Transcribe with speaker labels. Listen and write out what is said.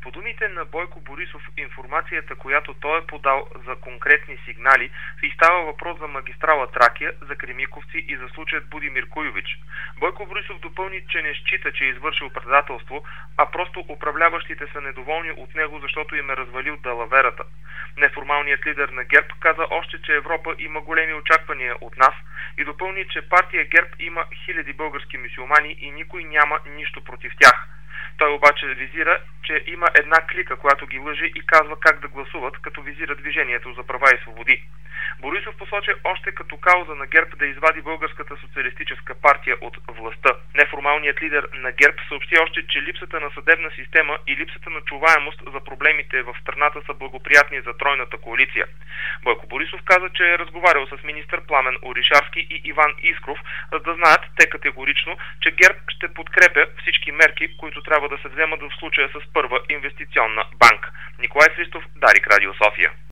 Speaker 1: По думите на Бойко Борисов, информацията, която той е подал за конкретни сигнали, и става въпрос за магистрала Тракия, за Кремиковци и за случаят Будимир Куйович. Бойко Борисов допълни, че не счита, че е извършил предателство, а просто управляващите са недоволни от него, защото им е развалил далаверата. Неформалният лидер на ГЕРБ каза още, че Европа има големи очаквания от нас и допълни, че партия ГЕРБ има хиляди български мюсюлмани и никой няма нищо против тях. Той обаче визира, че има една клика, която ги лъже и казва как да гласуват, като визира Движението за права и свободи. Борисов посочи още като кауза на ГЕРБ да извади Българската социалистическа партия от властта. Неформалният лидер на ГЕРБ съобщи още, че липсата на съдебна система и липсата на чуваемост за проблемите в страната са благоприятни за тройната коалиция. Бойко Борисов каза, че е разговарял с министър Пламен Орешарски и Иван Искров, за да знаят те категорично, че ГЕРБ ще подкрепя всички мерки, които трябва да се вземат в случая с Първа инвестиционна банка. Николай Христов, Дарик, Радио София.